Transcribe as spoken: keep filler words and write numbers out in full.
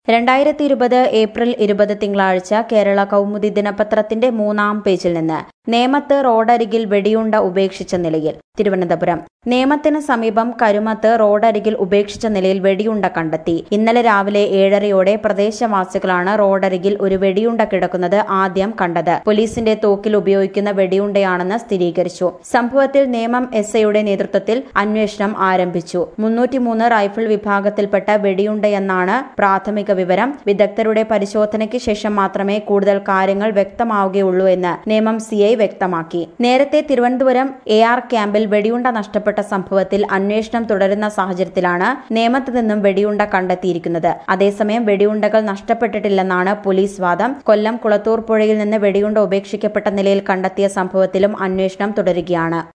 രണ്ടായിരത്തി ഇരുപത് ഏപ്രിൽ ഇരുപത് തിങ്കളാഴ്ച കേരള കൗമുദി ദിനപത്രത്തിന്റെ മൂന്നാം പേജിൽ നിന്ന് നേമത്ത് റോഡരികിൽ വെടിയുണ്ട ഉപേക്ഷിച്ച നിലയിൽ. തിരുവനന്തപുരം നേമത്തിന് സമീപം കരുമത്ത് റോഡരികിൽ ഉപേക്ഷിച്ച നിലയിൽ വെടിയുണ്ട കണ്ടെത്തി. ഇന്നലെ രാവിലെ ഏഴരയോടെ പ്രദേശവാസികളാണ് റോഡരികിൽ ഒരു വെടിയുണ്ട കിടക്കുന്നത് ആദ്യം കണ്ടത്. പോലീസിന്റെ തോക്കിൽ ഉപയോഗിക്കുന്ന വെടിയുണ്ടയാണെന്ന് സ്ഥിരീകരിച്ചു. സംഭവത്തിൽ നേമം എസ് ഐയുടെ നേതൃത്വത്തിൽ അന്വേഷണം ആരംഭിച്ചു. മുന്നൂറ്റിമൂന്ന് റൈഫിൾ വിഭാഗത്തിൽപ്പെട്ട വെടിയുണ്ടയെന്നാണ് പ്രാഥമിക വിവരം. വിദഗ്ധരുടെ പരിശോധനയ്ക്ക് ശേഷം മാത്രമേ കൂടുതൽ കാര്യങ്ങൾ വ്യക്തമാവുകയുള്ളൂ എന്ന് നേമം സി ഐ വ്യക്തമാക്കി. നേരത്തെ തിരുവനന്തപുരം എ ആർ ക്യാമ്പിൽ വെടിയുണ്ട നഷ്ടപ്പെട്ട സംഭവത്തിൽ അന്വേഷണം തുടരുന്ന സാഹചര്യത്തിലാണ് നേമത്ത് നിന്നും വെടിയുണ്ട കണ്ടെത്തിയിരിക്കുന്നത്. അതേസമയം വെടിയുണ്ടകൾ നഷ്ടപ്പെട്ടിട്ടില്ലെന്നാണ് പോലീസ് വാദം. കൊല്ലം കുളത്തൂർ പുഴയിൽ നിന്ന് വെടിയുണ്ട ഉപേക്ഷിക്കപ്പെട്ട നിലയിൽ കണ്ടെത്തിയ സംഭവത്തിലും അന്വേഷണം തുടരുകയാണ്.